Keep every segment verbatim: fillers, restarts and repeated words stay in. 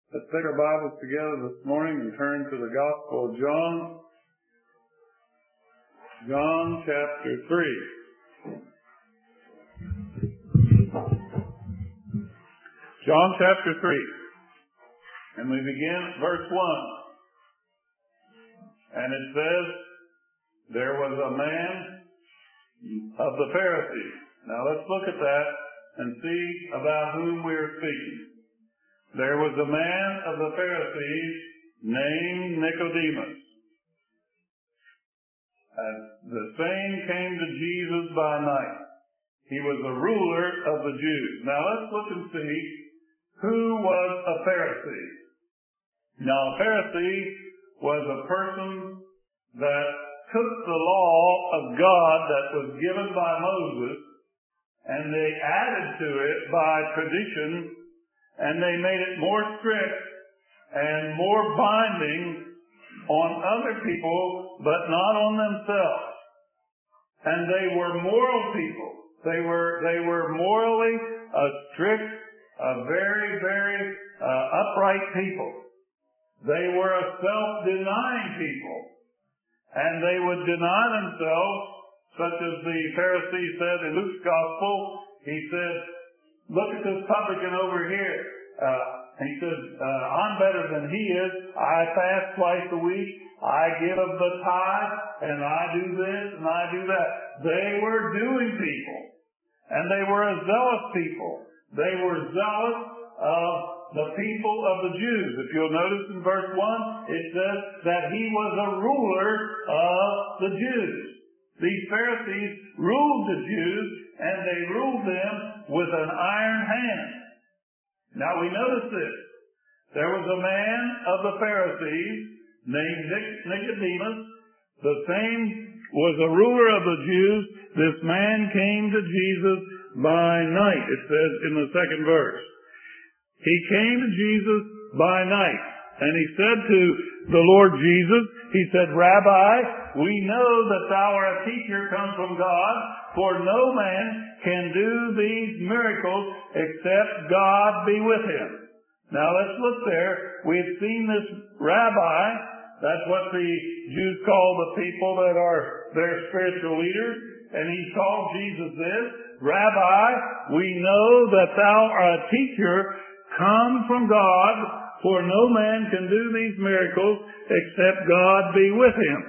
Let's take our Bibles together this morning and turn to the Gospel of John. John chapter three. John chapter three. And we begin at verse one. And it says, there was a man of the Pharisees. Now let's look at that and see about whom we are speaking. There was a man of the Pharisees named Nicodemus. And the same came to Jesus by night. He was a ruler of the Jews. Now let's look and see who was a Pharisee. Now a Pharisee was a person that took the law of God that was given by Moses and they added to it by tradition, and they made it more strict and more binding on other people, but not on themselves. And they were moral people. They were they were morally a strict, a very, very uh, upright people. They were a self-denying people. And they would deny themselves, such as the Pharisee said in Luke's Gospel. He said, look at this publican over here. Uh, he said, uh, I'm better than he is. I fast twice a week. I give of the tithe, and I do this, and I do that. They were doing people. And they were a zealous people. They were zealous of the people of the Jews. If you'll notice in verse one, it says that he was a ruler of the Jews. These Pharisees ruled the Jews, and they ruled them with an iron hand. Now we notice this. There was a man of the Pharisees named Nicodemus. The same was a ruler of the Jews. This man came to Jesus by night, it says in the second verse. He came to Jesus by night, and he said to the Lord Jesus, he said, Rabbi, we know that thou art a teacher come from God, for no man can do these miracles except God be with him. Now let's look there. We've seen this rabbi. That's what the Jews call the people that are their spiritual leaders. And he called Jesus this, Rabbi, we know that thou art a teacher come from God, for no man can do these miracles except God be with him.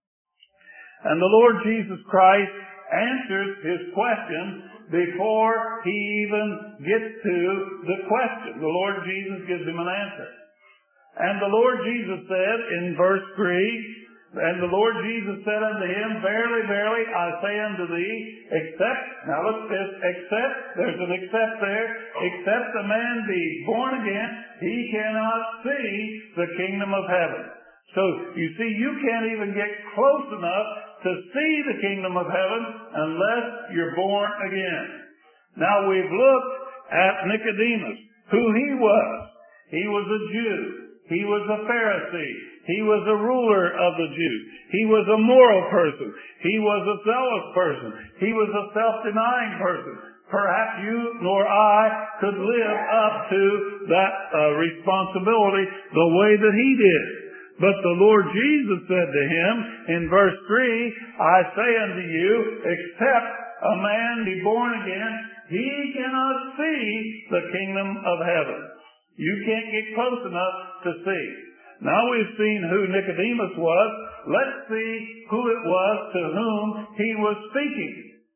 And the Lord Jesus Christ answers his question before he even gets to the question. The Lord Jesus gives him an answer. And the Lord Jesus said in verse three, and the Lord Jesus said unto him, Verily, verily, I say unto thee, except, now look at this, except, there's an except there, except a man be born again, he cannot see the kingdom of heaven. So, you see, you can't even get close enough to see the kingdom of heaven unless you're born again. Now, we've looked at Nicodemus, who he was. He was a Jew. He was a Pharisee. He was a ruler of the Jews. He was a moral person. He was a zealous person. He was a self-denying person. Perhaps you nor I could live up to that uh, responsibility the way that he did. But the Lord Jesus said to him in verse three, I say unto you, except a man be born again, he cannot see the kingdom of heaven. You can't get close enough to see. Now we've seen who Nicodemus was. Let's see who it was to whom he was speaking.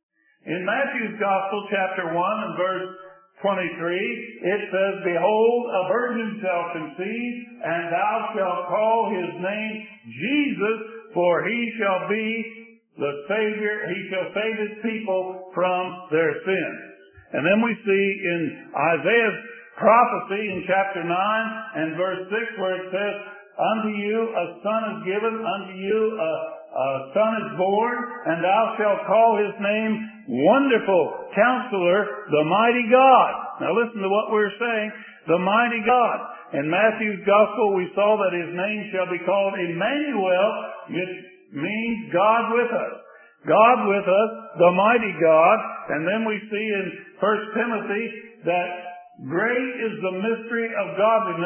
In Matthew's Gospel, chapter one and verse twenty-three, it says, Behold, a virgin shall conceive, and thou shalt call his name Jesus, for he shall be the Savior. He shall save his people from their sins. And then we see in Isaiah's prophecy in chapter nine and verse six where it says, Unto you a son is given, unto you a, a son is born, and thou shalt call his name Wonderful Counselor, the Mighty God. Now listen to what we're saying, the Mighty God. In Matthew's Gospel we saw that his name shall be called Emmanuel, which means God with us. God with us, the Mighty God. And then we see in First Timothy that great is the mystery of godliness.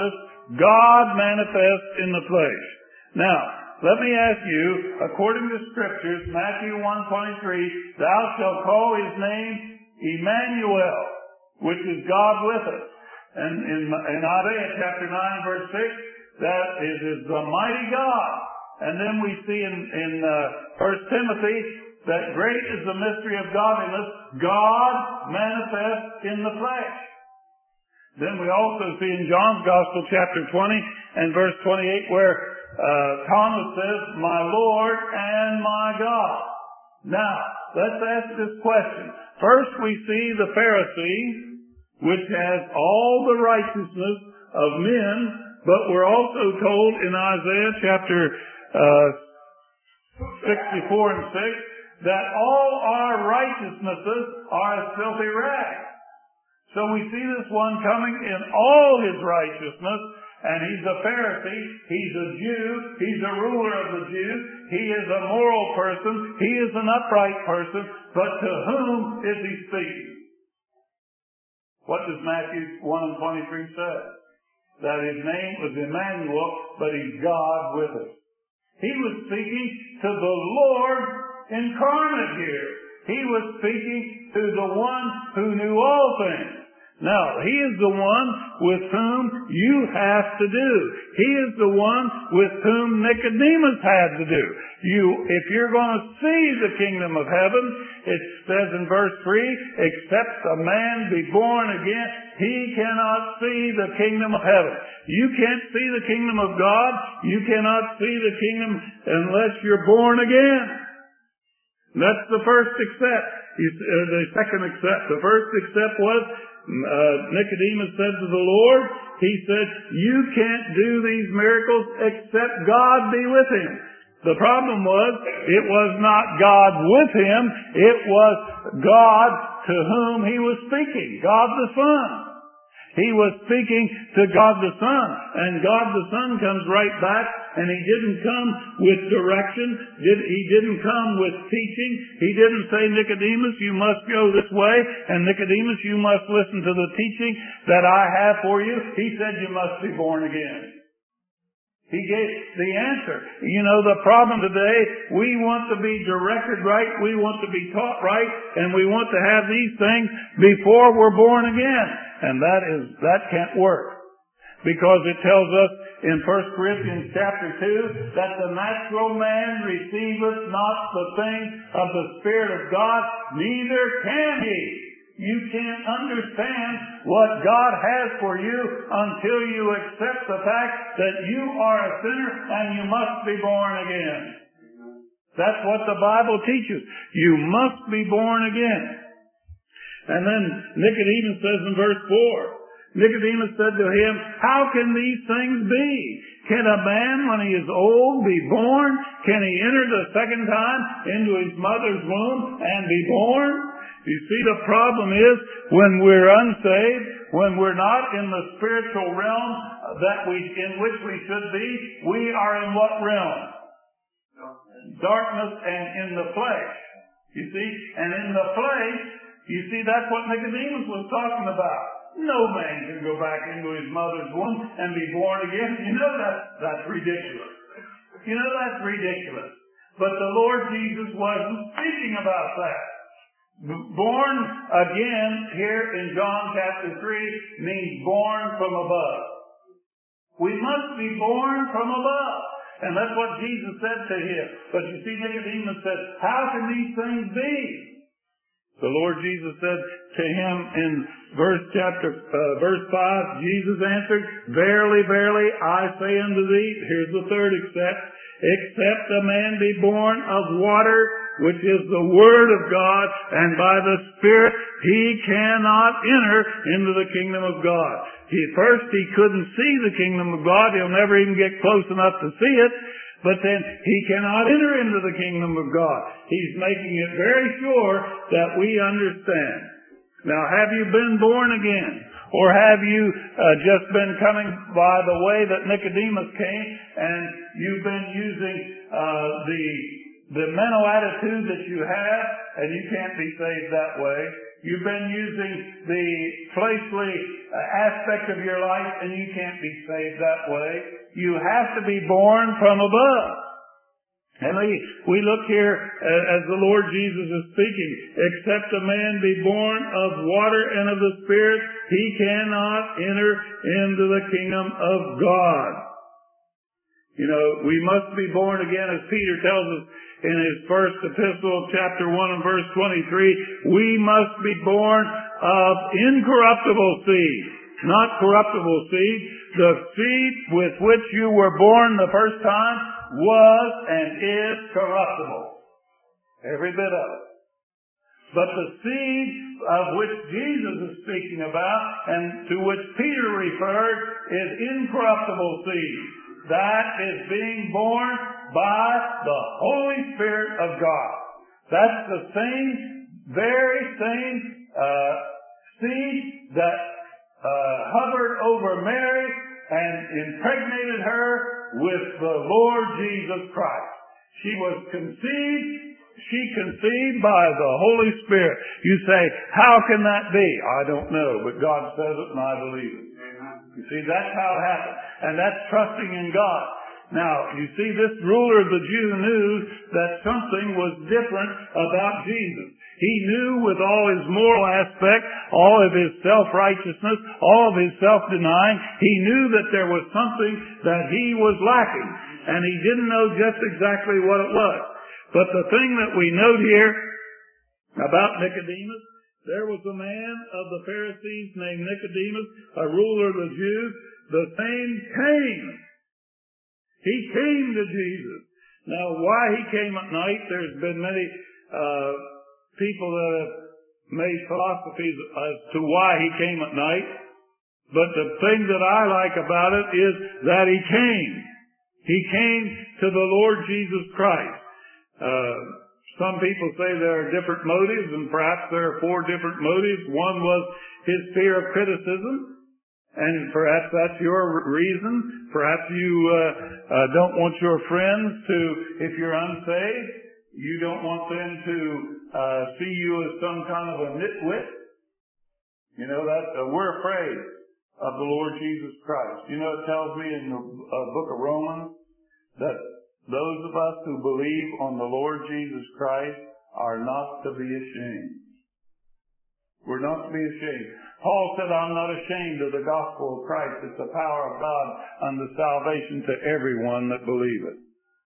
God manifest in the flesh. Now, let me ask you, according to Scriptures, Matthew one twenty-three, thou shalt call his name Emmanuel, which is God with us. And in, in Isaiah chapter nine, verse six, that is, is the mighty God. And then we see in, in uh, First Timothy that great is the mystery of godliness, God manifest in the flesh. Then we also see in John's Gospel chapter twenty and verse twenty-eight where uh, Thomas says, my Lord and my God. Now, let's ask this question. First we see the Pharisee, which has all the righteousness of men, but we're also told in Isaiah chapter uh, sixty-four and six that all our righteousnesses are as filthy rags. So we see this one coming in all his righteousness, and he's a Pharisee, he's a Jew, he's a ruler of the Jews, he is a moral person, he is an upright person, but to whom is he speaking? What does Matthew one and twenty-three say? That his name was Emmanuel, but he's God with us. He was speaking to the Lord incarnate here. He was speaking to the one who knew all things. Now, he is the one with whom you have to do. He is the one with whom Nicodemus had to do. You, if you're going to see the kingdom of heaven, it says in verse three, except a man be born again, he cannot see the kingdom of heaven. You can't see the kingdom of God. You cannot see the kingdom unless you're born again. That's the first accept. Uh, the second accept. The first accept was uh, Nicodemus said to the Lord, he said, you can't do these miracles except God be with him. The problem was, it was not God with him, it was God to whom he was speaking, God the Son. He was speaking to God the Son, and God the Son comes right back, and he didn't come with direction, he didn't come with teaching, he didn't say, Nicodemus, you must go this way, and Nicodemus, you must listen to the teaching that I have for you. He said you must be born again. He gave the answer. You know, the problem today, we want to be directed right, we want to be taught right, and we want to have these things before we're born again. And that is, that can't work. Because it tells us in First Corinthians chapter two that the natural man receiveth not the things of the Spirit of God, neither can he. You can't understand what God has for you until you accept the fact that you are a sinner and you must be born again. That's what the Bible teaches. You must be born again. And then Nicodemus says in verse four, Nicodemus said to him, how can these things be? Can a man, when he is old, be born? Can he enter the second time into his mother's womb and be born? You see, the problem is when we're unsaved, when we're not in the spiritual realm that we, in which we should be, we are in what realm? Darkness and in the flesh. You see, and in the flesh, you see, that's what Nicodemus was talking about. No man can go back into his mother's womb and be born again. You know that's, that's ridiculous. You know that's ridiculous. But the Lord Jesus wasn't speaking about that. Born again here in John chapter three means born from above. We must be born from above. And that's what Jesus said to him. But you see, Nicodemus said, how can these things be? The Lord Jesus said to him in verse chapter, uh, verse five, Jesus answered, verily, verily, I say unto thee, here's the third except, except a man be born of water, which is the Word of God, and by the Spirit, he cannot enter into the kingdom of God. He, first, he couldn't see the kingdom of God. He'll never even get close enough to see it. But then he cannot enter into the kingdom of God. He's making it very sure that we understand. Now, have you been born again? Or have you uh, just been coming by the way that Nicodemus came, and you've been using uh, the the mental attitude that you have, and you can't be saved that way? You've been using the fleshly aspect of your life, and you can't be saved that way. You have to be born from above. And we, we look here as the Lord Jesus is speaking, except a man be born of water and of the Spirit, he cannot enter into the kingdom of God. You know, we must be born again, as Peter tells us in his first epistle, chapter one and verse twenty-three, we must be born of incorruptible seed, not corruptible seed. The seed with which you were born the first time was and is corruptible. Every bit of it. But the seed of which Jesus is speaking about, and to which Peter referred, is incorruptible seed. That is being born by the Holy Spirit of God. That's the same, very same uh, seed that uh, hovered over Mary and impregnated her with the Lord Jesus Christ. She was conceived, she conceived by the Holy Spirit. You say, how can that be? I don't know, but God says it and I believe it. You see, that's how it happened. And that's trusting in God. Now, you see, this ruler of the Jew knew that something was different about Jesus. He knew with all his moral aspect, all of his self-righteousness, all of his self-denying, he knew that there was something that he was lacking. And he didn't know just exactly what it was. But the thing that we note here about Nicodemus, there was a man of the Pharisees named Nicodemus, a ruler of the Jews. The same came. He came to Jesus. Now, why he came at night, there's been many uh, people that have made philosophies as to why he came at night. But the thing that I like about it is that he came. He came to the Lord Jesus Christ. Uh, some people say there are different motives, and perhaps there are four different motives. One was his fear of criticism. And perhaps that's your reason. Perhaps you uh, uh, don't want your friends to, if you're unsaved, you don't want them to uh, see you as some kind of a nitwit. You know, that uh, we're afraid of the Lord Jesus Christ. You know, it tells me in the uh, book of Romans that those of us who believe on the Lord Jesus Christ are not to be ashamed. We're not to be ashamed. Paul said, I'm not ashamed of the gospel of Christ. It's the power of God unto salvation to everyone that believeth.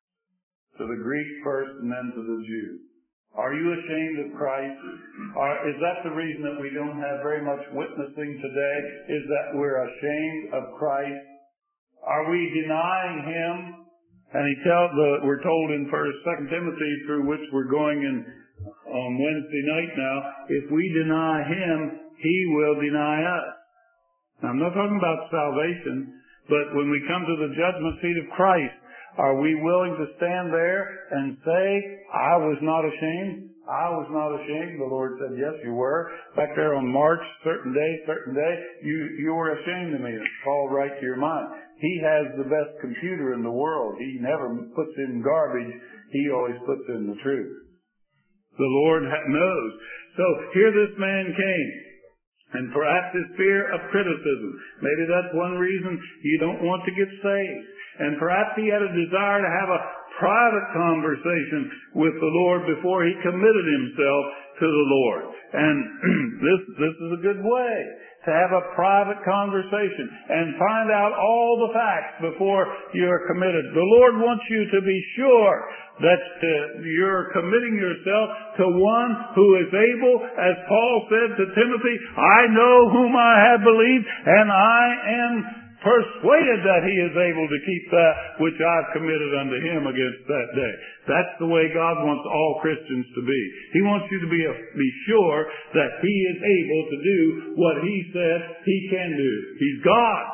To the Greek first and then to the Jew. Are you ashamed of Christ? Are, is that the reason that we don't have very much witnessing today? Is that we're ashamed of Christ? Are we denying Him? And he tell the, we're told in First, Second Timothy, through which we're going in on Wednesday night now, if we deny Him, He will deny us. Now, I'm not talking about salvation, but when we come to the judgment seat of Christ, are we willing to stand there and say, I was not ashamed? I was not ashamed. The Lord said, yes, you were. Back there on March, certain day, certain day, you, you were ashamed of me. It's called right to your mind. He has the best computer in the world. He never puts in garbage. He always puts in the truth. The Lord knows. So here this man came. And perhaps his fear of criticism. Maybe that's one reason you don't want to get saved. And perhaps he had a desire to have a private conversation with the Lord before he committed himself to the Lord. And this this is a good way to have a private conversation and find out all the facts before you're committed. The Lord wants you to be sure that uh, you're committing yourself to one who is able, as Paul said to Timothy, I know whom I have believed, and I am persuaded that he is able to keep that which I've committed unto him against that day. That's the way God wants all Christians to be. He wants you to be, a, be sure that he is able to do what he said he can do. He's God.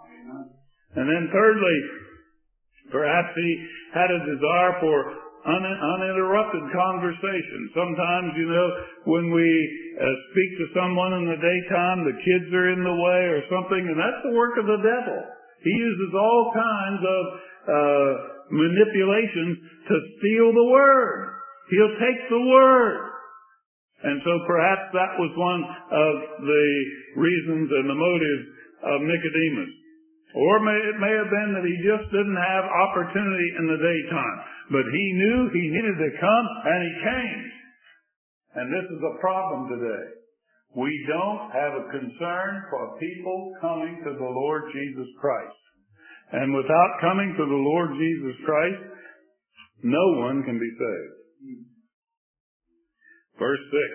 And then thirdly, perhaps he had a desire for un, uninterrupted conversation. Sometimes, you know, when we uh, speak to someone in the daytime, the kids are in the way or something, and that's the work of the devil. He uses all kinds of uh, manipulations to steal the word. He'll take the word And so perhaps that was one of the reasons and the motives of Nicodemus. Or may, it may have been that he just didn't have opportunity in the daytime. But he knew he needed to come, and he came. And this is a problem today. We don't have a concern for people coming to the Lord Jesus Christ. And without coming to the Lord Jesus Christ, no one can be saved. Verse six.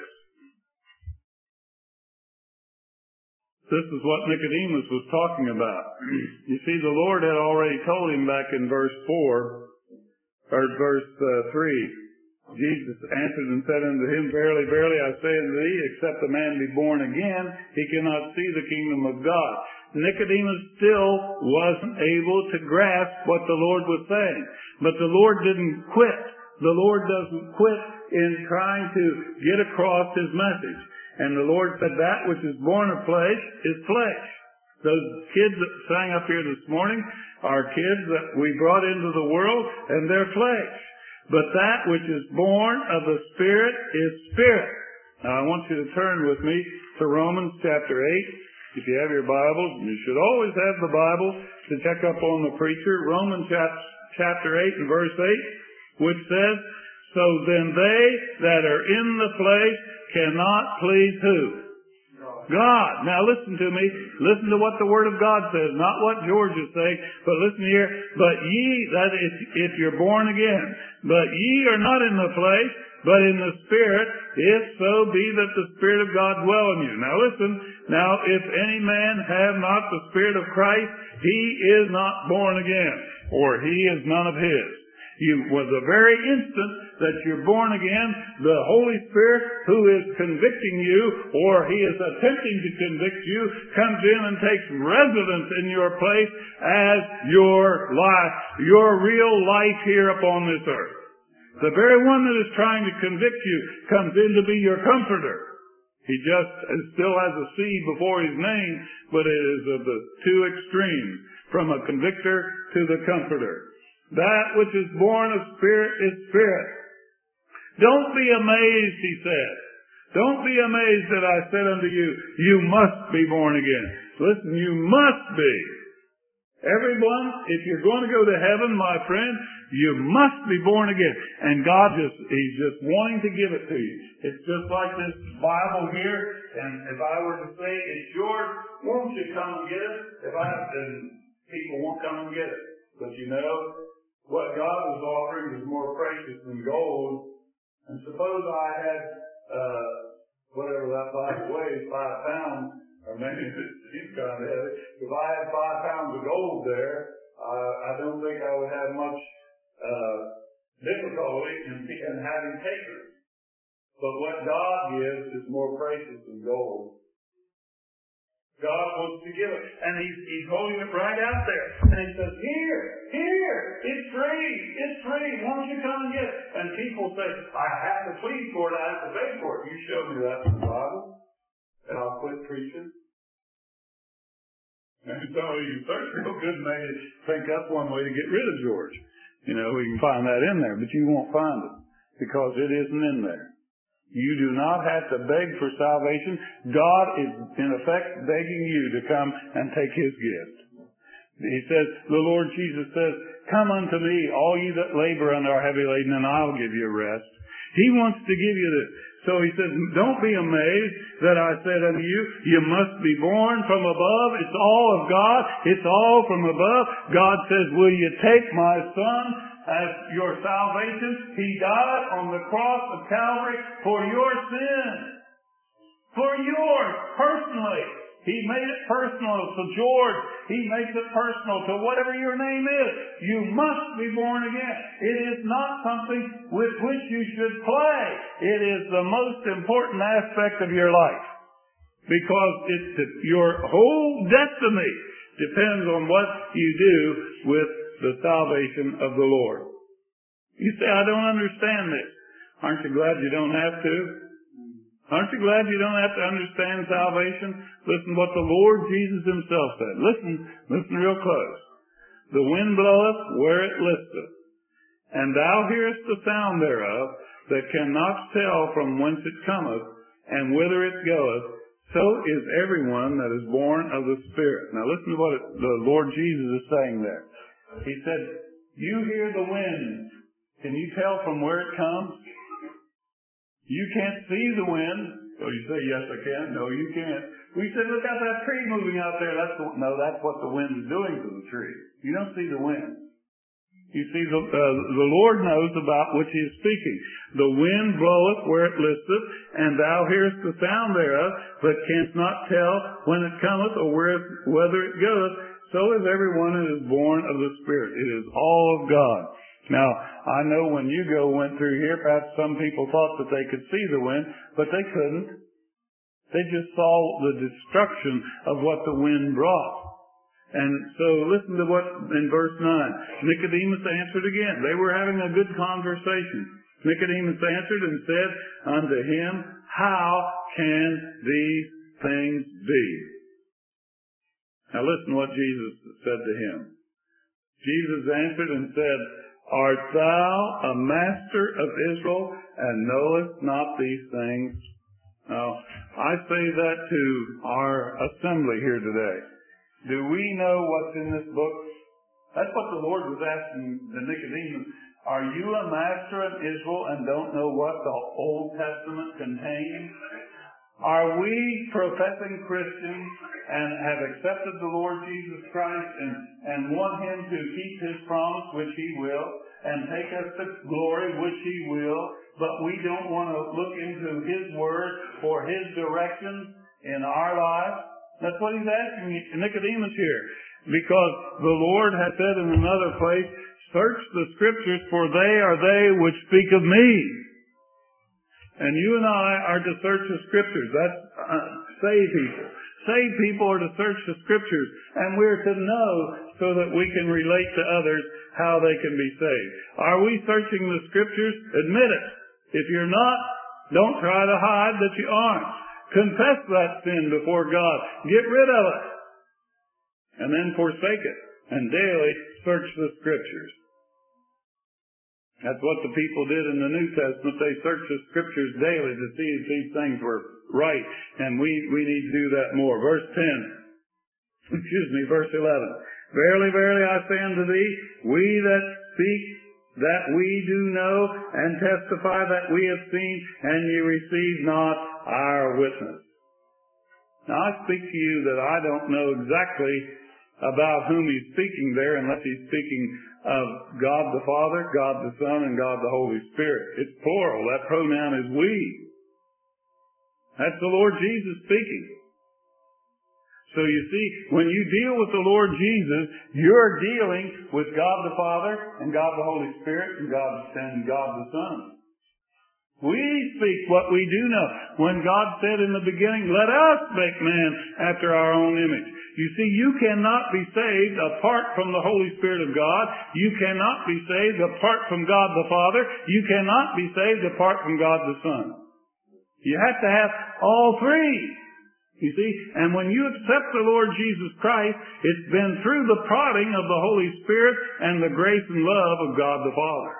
This is what Nicodemus was talking about. You see, the Lord had already told him back in verse four, or verse uh, three. Jesus answered and said unto him, Verily, verily, I say unto thee, except a man be born again, he cannot see the kingdom of God. Nicodemus still wasn't able to grasp what the Lord was saying. But the Lord didn't quit. The Lord doesn't quit in trying to get across His message. And the Lord said, that which is born of flesh is flesh. Those kids that sang up here this morning are kids that we brought into the world, and they're flesh. But that which is born of the Spirit is spirit. Now I want you to turn with me to Romans chapter eight. If you have your Bibles, and you should always have the Bible to check up on the preacher. Romans chapter eight and verse eight, which says, So then they that are in the flesh cannot please who? God. Now listen to me. Listen to what the Word of God says, not what George is saying, but listen here. But ye, that is, if you're born again, but ye are not in the flesh, but in the Spirit, if so be that the Spirit of God dwell in you. Now listen, now if any man have not the Spirit of Christ, he is not born again, or he is none of his. You, well, the very instant that you're born again, the Holy Spirit, who is convicting you, or He is attempting to convict you, comes in and takes residence in your place as your life, your real life here upon this earth. The very one that is trying to convict you comes in to be your comforter. He just still has a C before his name, but it is of the two extremes, from a convictor to the comforter. That which is born of Spirit is Spirit. Don't be amazed, he said. Don't be amazed that I said unto you, you must be born again. Listen, you must be. Everyone, if you're going to go to heaven, my friend, you must be born again. And God just, He's just wanting to give it to you. It's just like this Bible here, and if I were to say, it's yours, won't you come and get it? If I have to, people won't come and get it. But you know, what God was offering was more precious than gold. And suppose I had, uh, whatever that Bible weighs, five pounds, or maybe it's kind of heavy. If I had five pounds of gold there, uh, I don't think I would have much uh, difficulty in, in having takers. But what God gives is more precious than gold. God wants to give it. And he's, he's holding it right out there. And he says, here, here, it's free, it's free, won't you come and get it? And people say, I have to plead for it, I have to pay for it. You show me that in the Bible, and I'll quit preaching. And so you search real good and maybe think that's one way to get rid of George. You know, we can find that in there, but you won't find it, because it isn't in there. You do not have to beg for salvation. God is, in effect, begging you to come and take His gift. He says, the Lord Jesus says, come unto me, all ye that labor and are heavy laden, and I'll give you rest. He wants to give you this. So He says, don't be amazed that I said unto you, you must be born from above. It's all of God. It's all from above. God says, will you take my Son as your salvation? He died on the cross of Calvary for your sins. For yours, personally. He made it personal to George. He makes it personal to whatever your name is. You must be born again. It is not something with which you should play. It is the most important aspect of your life. Because it's your whole destiny depends on what you do with the salvation of the Lord. You say, I don't understand this. Aren't you glad you don't have to? Aren't you glad you don't have to understand salvation? Listen what the Lord Jesus Himself said. Listen, listen real close. The wind bloweth where it listeth, and thou hearest the sound thereof, that cannot tell from whence it cometh, and whither it goeth, so is everyone that is born of the Spirit. Now listen to what it, the Lord Jesus is saying there. He said, you hear the wind. Can you tell from where it comes? You can't see the wind. Oh, you say, yes, I can. No, you can't. We said, look at that tree moving out there. That's the, no, that's what the wind is doing to the tree. You don't see the wind. You see, the, uh, the Lord knows about which He is speaking. The wind bloweth where it listeth, and thou hearest the sound thereof, but canst not tell when it cometh or where, whether it goeth. So is everyone that is born of the Spirit. It is all of God. Now, I know when you go went through here, perhaps some people thought that they could see the wind, but they couldn't. They just saw the destruction of what the wind brought. And so listen to what in verse nine. Nicodemus answered again. They were having a good conversation. Nicodemus answered and said unto him, how can these things be? Now listen to what Jesus said to him. Jesus answered and said, art thou a master of Israel, and knowest not these things? Now, I say that to our assembly here today. Do we know what's in this book? That's what the Lord was asking the Nicodemus. Are you a master of Israel and don't know what the Old Testament contains? Are we professing Christians and have accepted the Lord Jesus Christ and, and want Him to keep His promise, which He will, and take us to glory, which He will, but we don't want to look into His Word for His direction in our lives? That's what He's asking Nicodemus here. Because the Lord has said in another place, search the Scriptures, for they are they which speak of me. And you and I are to search the Scriptures. That's uh, save people. Save people are to search the Scriptures. And we're to know so that we can relate to others how they can be saved. Are we searching the Scriptures? Admit it. If you're not, don't try to hide that you aren't. Confess that sin before God. Get rid of it. And then forsake it. And daily search the Scriptures. That's what the people did in the New Testament. They searched the Scriptures daily to see if these things were right. And we, we need to do that more. Verse ten. Excuse me, verse eleven. Verily, verily, I say unto thee, we that speak that we do know, and testify that we have seen, and ye receive not our witness. Now I speak to you that I don't know exactly about whom He's speaking there, unless He's speaking of God the Father, God the Son, and God the Holy Spirit. It's plural. That pronoun is we. That's the Lord Jesus speaking. So you see, when you deal with the Lord Jesus, you're dealing with God the Father and God the Holy Spirit and God, and God the Son. We speak what we do know. When God said in the beginning, let us make man after our own image. You see, you cannot be saved apart from the Holy Spirit of God. You cannot be saved apart from God the Father. You cannot be saved apart from God the Son. You have to have all three. You see, and when you accept the Lord Jesus Christ, it's been through the prodding of the Holy Spirit and the grace and love of God the Father.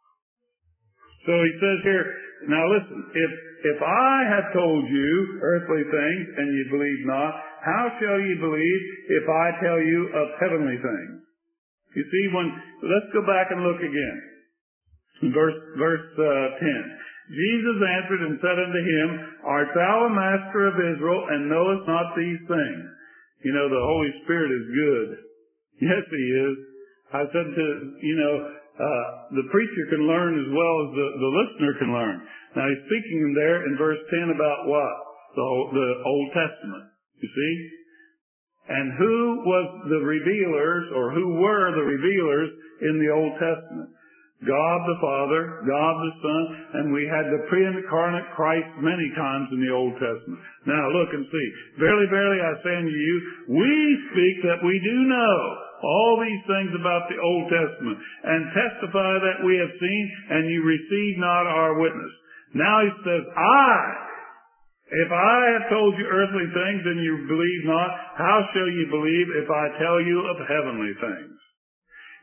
So He says here, now listen, if if I have told you earthly things and you believe not, how shall you believe if I tell you of heavenly things? You see, when let's go back and look again. Verse verse uh, ten. Jesus answered and said unto him, art thou a master of Israel, and knowest not these things? You know, the Holy Spirit is good. Yes, He is. I said to, you know, uh, the preacher can learn as well as the, the listener can learn. Now, He's speaking there in verse ten about what? The, the Old Testament. You see? And who was the revealers, or who were the revealers in the Old Testament? God the Father, God the Son, and we had the pre-incarnate Christ many times in the Old Testament. Now look and see. Verily, verily, I say unto you, we speak that we do know all these things about the Old Testament, and testify that we have seen, and you receive not our witness. Now He says, I, if I have told you earthly things and you believe not, how shall you believe if I tell you of heavenly things?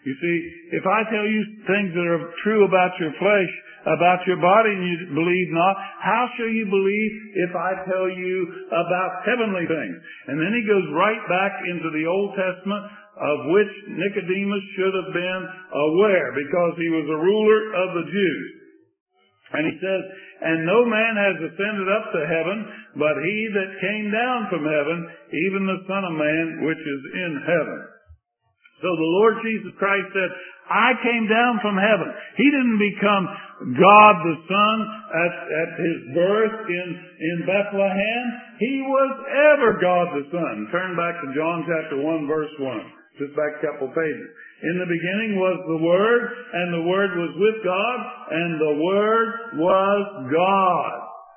You see, if I tell you things that are true about your flesh, about your body, and you believe not, how shall you believe if I tell you about heavenly things? And then he goes right back into the Old Testament, of which Nicodemus should have been aware, because he was a ruler of the Jews. And he says, and no man has ascended up to heaven, but he that came down from heaven, even the Son of Man, which is in heaven. So the Lord Jesus Christ said, I came down from heaven. He didn't become God the Son at, at his birth in, in Bethlehem. He was ever God the Son. Turn back to John chapter one, verse one. Just back a couple pages. In the beginning was the Word, and the Word was with God, and the Word was God.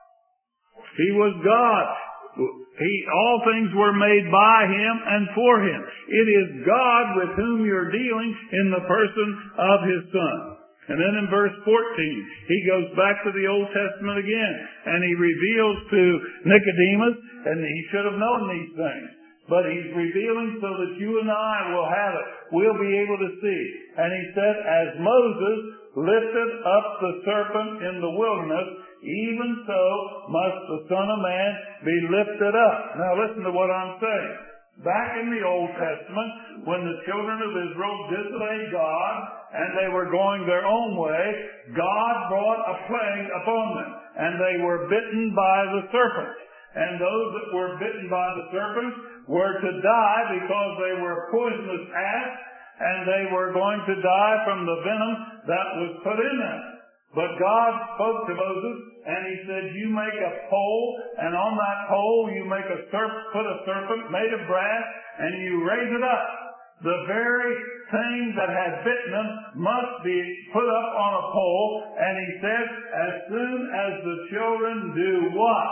He was God. He, all things were made by Him and for Him. It is God with whom you're dealing in the person of His Son. And then in verse fourteen, he goes back to the Old Testament again, and he reveals to Nicodemus, and he should have known these things, but he's revealing so that you and I will have it. We'll be able to see. And he said, as Moses lifted up the serpent in the wilderness, even so must the Son of Man be lifted up. Now listen to what I'm saying. Back in the Old Testament, when the children of Israel disobeyed God and they were going their own way, God brought a plague upon them, and they were bitten by the serpent. And those that were bitten by the serpent were to die because they were poisonous ants, and they were going to die from the venom that was put in them. But God spoke to Moses, and he said, you make a pole, and on that pole you make a serpent, put a serpent made of brass, and you raise it up. The very thing that had bitten them must be put up on a pole, and he said, as soon as the children do what?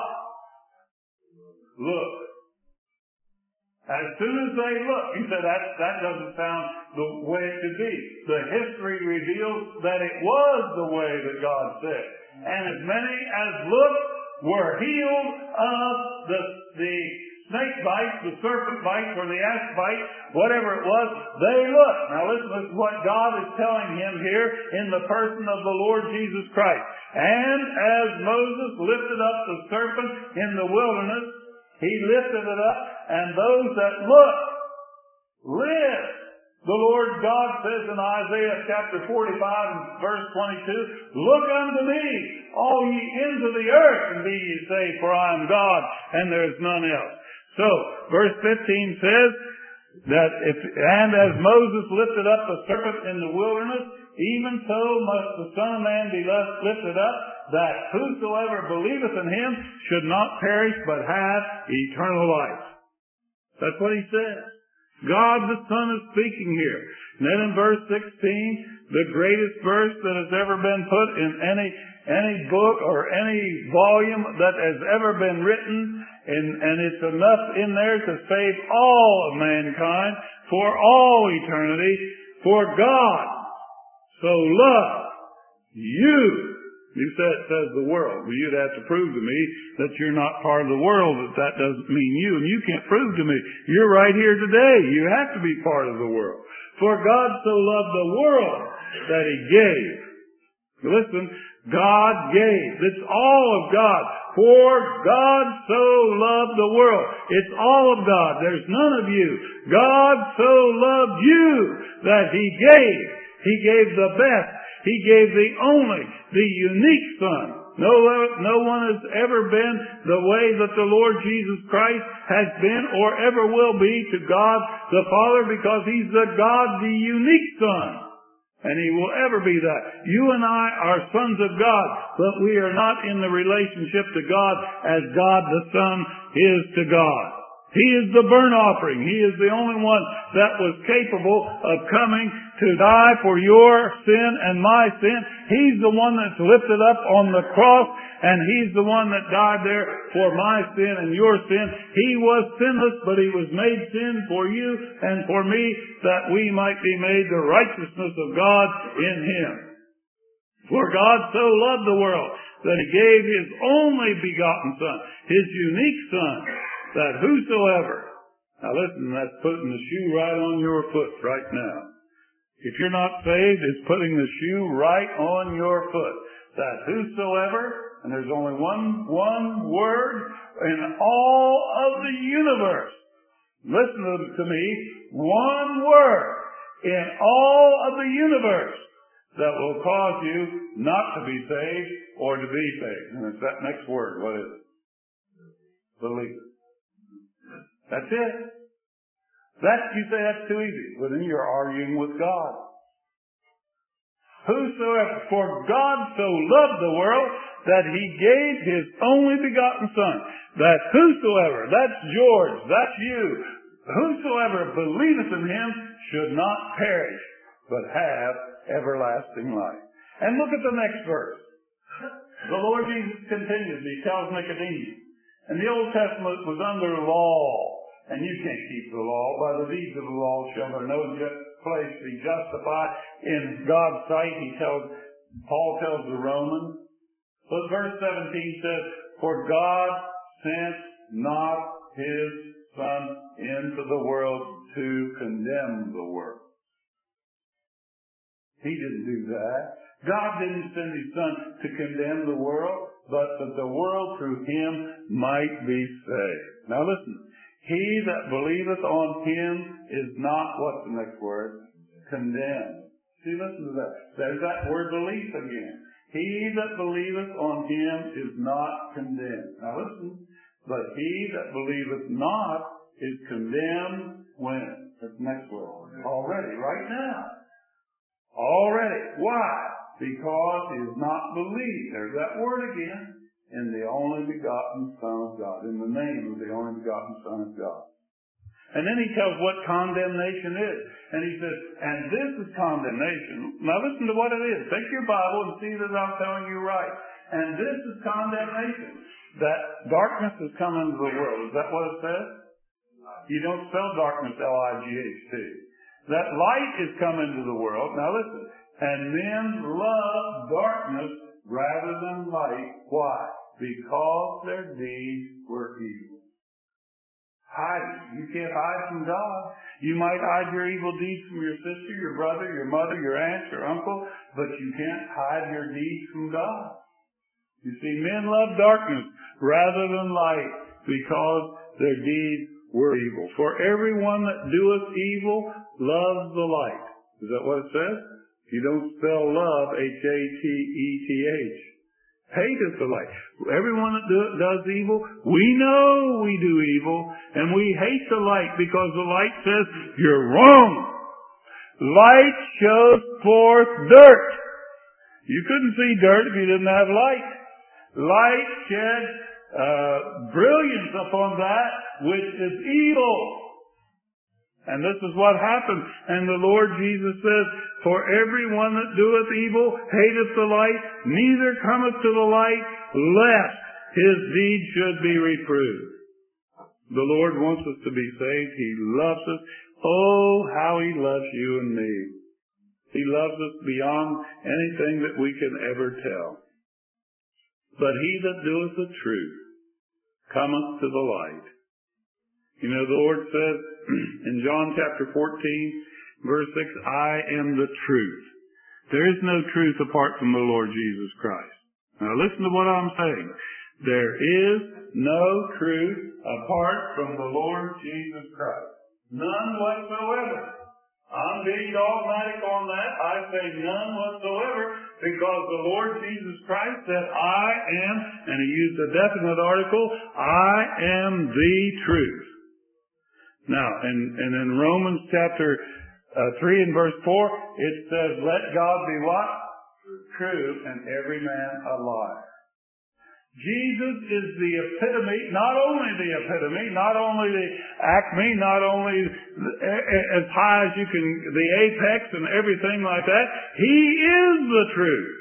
Look. As soon as they look, you said that, that doesn't sound the way it should be. The history reveals that it was the way that God said. And as many as looked were healed of the, the snake bite, the serpent bite, or the asp bite, whatever it was, they looked. Now listen to what God is telling him here in the person of the Lord Jesus Christ. And as Moses lifted up the serpent in the wilderness, he lifted it up, and those that look live. The Lord God says in Isaiah chapter forty-five and verse twenty-two, look unto me, all ye ends of the earth, and be ye saved, for I am God, and there is none else. So, verse fifteen says that if, and as Moses lifted up the serpent in the wilderness, even so must the Son of Man be lifted up, that whosoever believeth in him should not perish, but have eternal life. That's what he says. God the Son is speaking here. And then in verse sixteen, the greatest verse that has ever been put in any any book or any volume that has ever been written, and, and it's enough in there to save all of mankind for all eternity. For God so loved you. You said it says the world. Well, you'd have to prove to me that you're not part of the world, that that doesn't mean you, and you can't prove to me. You're right here today. You have to be part of the world. For God so loved the world that He gave. Listen, God gave. It's all of God. For God so loved the world. It's all of God. There's none of you. God so loved you that He gave. He gave the best. He gave the only, the unique Son. No, no one has ever been the way that the Lord Jesus Christ has been or ever will be to God the Father, because He's the God, the unique Son. And He will ever be that. You and I are sons of God, but we are not in the relationship to God as God the Son is to God. He is the burnt offering. He is the only one that was capable of coming to die for your sin and my sin. He's the one that's lifted up on the cross, and He's the one that died there for my sin and your sin. He was sinless, but He was made sin for you and for me, that we might be made the righteousness of God in Him. For God so loved the world that He gave His only begotten Son, His unique Son, that whosoever, now listen, that's putting the shoe right on your foot right now. If you're not saved, it's putting the shoe right on your foot. That whosoever, and there's only one, one word in all of the universe. Listen to me. One word in all of the universe that will cause you not to be saved or to be saved. And it's that next word. What is it? Believe. That's it. That, you say that's too easy. Well, then you're arguing with God. Whosoever, for God so loved the world that he gave his only begotten Son, that whosoever, that's George, that's you, whosoever believeth in him should not perish, but have everlasting life. And look at the next verse. The Lord Jesus continues. He tells Nicodemus, and the Old Testament was under law, and you can't keep the law. By the deeds of the law shall there no place be justified in God's sight. He tells, Paul tells the Romans. But verse seventeen says, for God sent not his Son into the world to condemn the world. He didn't do that. God didn't send his Son to condemn the world, but that the world through him might be saved. Now listen. He that believeth on him is not, what's the next word? Condemned. See, listen to that. There's that word belief again. He that believeth on him is not condemned. Now listen. But he that believeth not is condemned when? That's the next word. Already, right now. Already. Why? Because he has not believed. There's that word again. In the only begotten Son of God. In the name of the only begotten Son of God. And then he tells what condemnation is. And he says, and this is condemnation. Now listen to what it is. Take your Bible and see that I'm telling you right. And this is condemnation. That darkness has come into the world. Is that what it says? You don't spell darkness L I G H T. That light is come into the world. Now listen. And men love darkness rather than light. Why? Because their deeds were evil. Hiding. You can't hide from God. You might hide your evil deeds from your sister, your brother, your mother, your aunt, your uncle, but you can't hide your deeds from God. You see, men love darkness rather than light because their deeds were evil. For everyone that doeth evil loves the light. Is that what it says? You don't spell love H A T E T H. Hateth the light. Everyone that do, does evil, we know we do evil, and we hate the light because the light says, you're wrong. Light shows forth dirt. You couldn't see dirt if you didn't have light. Light sheds uh, brilliance upon that which is evil. And this is what happens. And the Lord Jesus says, for everyone that doeth evil hateth the light, neither cometh to the light, lest his deed should be reproved. The Lord wants us to be saved. He loves us. Oh, how he loves you and me. He loves us beyond anything that we can ever tell. But he that doeth the truth cometh to the light. You know, the Lord says in John chapter fourteen, verse six, I am the truth. There is no truth apart from the Lord Jesus Christ. Now listen to what I'm saying. There is no truth apart from the Lord Jesus Christ. None whatsoever. I'm being dogmatic on that. I say none whatsoever because the Lord Jesus Christ said, I am, and he used a definite article, I am the truth. Now, and, and in Romans chapter uh, three and verse four, it says, let God be what? True, and every man a liar. Jesus is the epitome, not only the epitome, not only the acme, not only as high as you can, the apex and everything like that. He is the truth.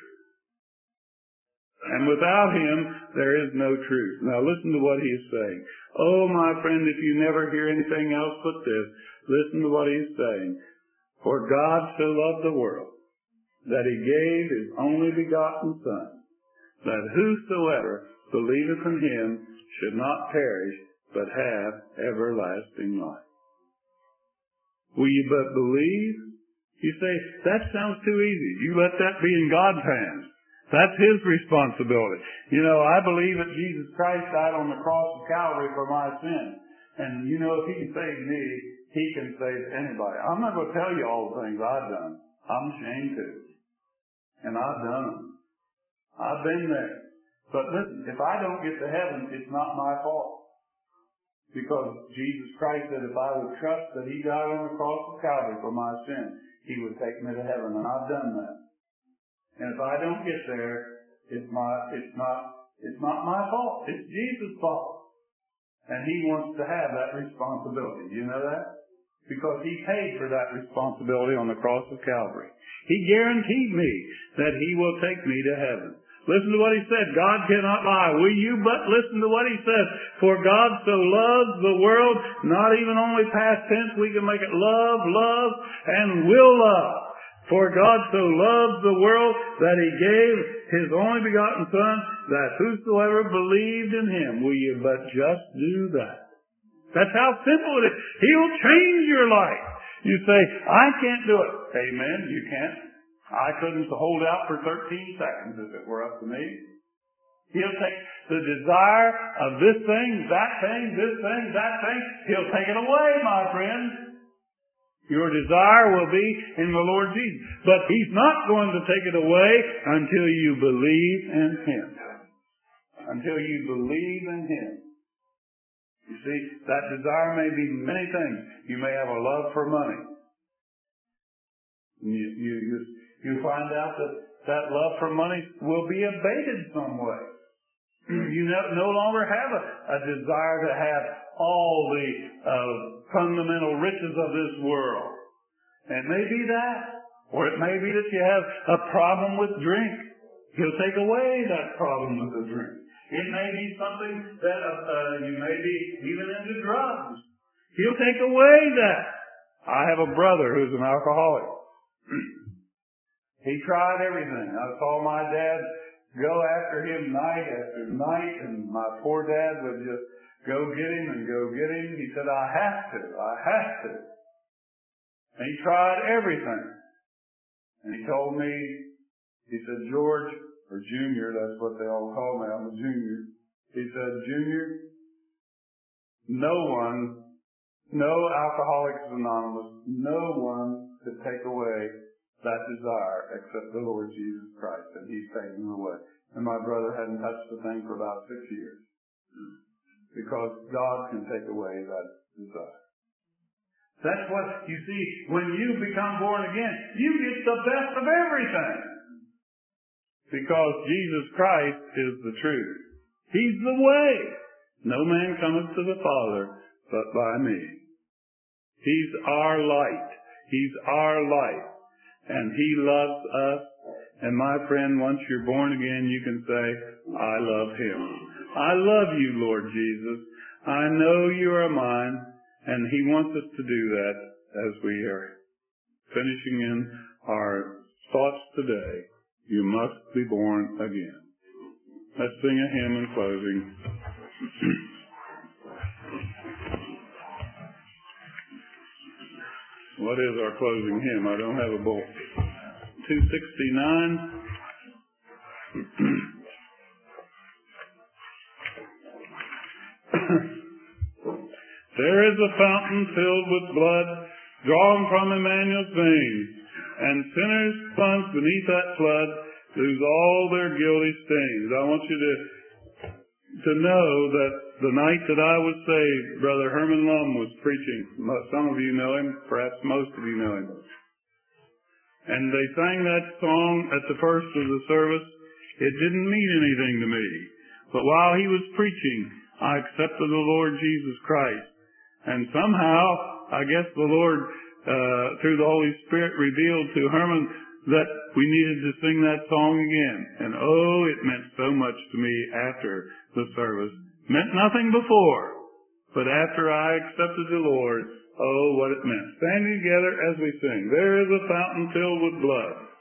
And without him, there is no truth. Now listen to what he is saying. Oh, my friend, if you never hear anything else but this, listen to what he is saying. For God so loved the world that he gave his only begotten Son, that whosoever believeth in him should not perish, but have everlasting life. Will you but believe? You say, that sounds too easy. You let that be in God's hands. That's His responsibility. You know, I believe that Jesus Christ died on the cross of Calvary for my sin. And, you know, if He can save me, He can save anybody. I'm not going to tell you all the things I've done. I'm ashamed to. And I've done them. I've been there. But listen, if I don't get to heaven, it's not my fault. Because Jesus Christ said if I would trust that He died on the cross of Calvary for my sin, He would take me to heaven. And I've done that. And if I don't get there, it's my, it's not, it's not my fault. It's Jesus' fault. And He wants to have that responsibility. You know that? Because He paid for that responsibility on the cross of Calvary. He guaranteed me that He will take me to heaven. Listen to what He said. God cannot lie. Will you but listen to what He says? For God so loves the world, not even only past tense, we can make it love, love, and will love. For God so loved the world that He gave His only begotten Son, that whosoever believed in Him, will you but just do that? That's how simple it is. He'll change your life. You say, I can't do it. Amen. You can't. I couldn't hold out for thirteen seconds if it were up to me. He'll take the desire of this thing, that thing, this thing, that thing. He'll take it away, my friend. Your desire will be in the Lord Jesus. But He's not going to take it away until you believe in Him. Until you believe in Him. You see, that desire may be many things. You may have a love for money. You, you, you, you find out that that love for money will be abated some way. You no, no longer have a, a desire to have all the uh, fundamental riches of this world. And it may be that. Or it may be that you have a problem with drink. He'll take away that problem with the drink. It may be something that uh, you may be even into drugs. He'll take away that. I have a brother who's an alcoholic. He tried everything. I saw my dad go after him night after night, and my poor dad would just go get him and go get him. He said, I have to. I have to. And he tried everything. And he told me, he said, George, or Junior, that's what they all call me, I'm a junior. He said, Junior, no one, no Alcoholics Anonymous, no one could take away that desire except the Lord Jesus Christ, and He's taken it away. And my brother hadn't touched the thing for about six years. Because God can take away that desire. That's what, you see, when you become born again, you get the best of everything. Because Jesus Christ is the truth. He's the way. No man cometh to the Father but by me. He's our light. He's our light. And He loves us. And my friend, once you're born again, you can say, I love Him. I love you, Lord Jesus. I know you are mine. And He wants us to do that as we are finishing in our thoughts today. You must be born again. Let's sing a hymn in closing. What is our closing hymn? I don't have a book. two sixty-nine. There is a fountain filled with blood drawn from Emmanuel's veins, and sinners plunged beneath that flood lose all their guilty stains. I want you to to know that the night that I was saved, Brother Herman Lum was preaching. Some of you know him, perhaps most of you know him. And they sang that song at the first of the service. It didn't mean anything to me. But while he was preaching, I accepted the Lord Jesus Christ. And somehow, I guess the Lord, uh, through the Holy Spirit, revealed to Herman that we needed to sing that song again. And oh, it meant so much to me after the service. Meant nothing before. But after I accepted the Lord, oh, what it meant. Standing together as we sing. There is a fountain filled with blood.